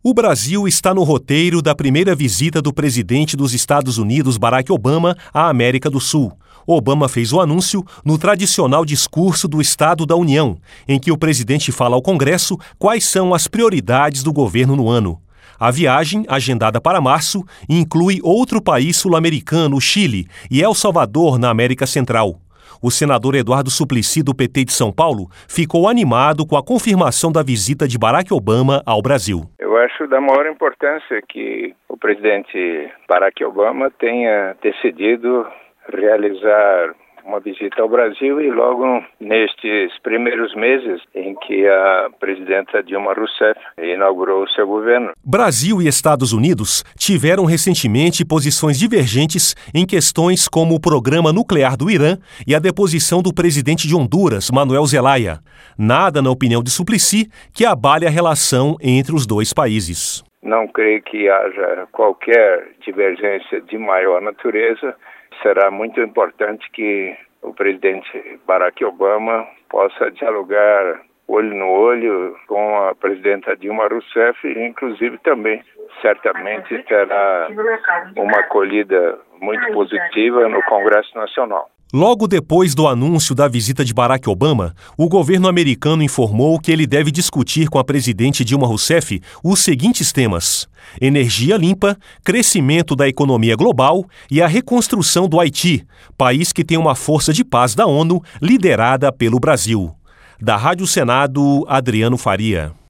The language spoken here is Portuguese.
O Brasil está no roteiro da primeira visita do presidente dos Estados Unidos, Barack Obama, à América do Sul. Obama fez o anúncio no tradicional discurso do Estado da União, em que o presidente fala ao Congresso quais são as prioridades do governo no ano. A viagem, agendada para março, inclui outro país sul-americano, o Chile, e El Salvador, na América Central. O senador Eduardo Suplicy, do PT de São Paulo, ficou animado com a confirmação da visita de Barack Obama ao Brasil. Eu acho da maior importância que o presidente Barack Obama tenha decidido realizar uma visita ao Brasil e logo nestes primeiros meses em que a presidenta Dilma Rousseff inaugurou o seu governo. Brasil e Estados Unidos tiveram recentemente posições divergentes em questões como o programa nuclear do Irã e a deposição do presidente de Honduras, Manuel Zelaya. Nada, na opinião de Suplicy, que abale a relação entre os dois países. Não creio que haja qualquer divergência de maior natureza. Será muito importante que o presidente Barack Obama possa dialogar olho no olho com a presidenta Dilma Rousseff e, inclusive, também certamente terá uma acolhida muito positiva no Congresso Nacional. Logo depois do anúncio da visita de Barack Obama, o governo americano informou que ele deve discutir com a presidente Dilma Rousseff os seguintes temas: energia limpa, crescimento da economia global e a reconstrução do Haiti, país que tem uma força de paz da ONU liderada pelo Brasil. Da Rádio Senado, Adriano Faria.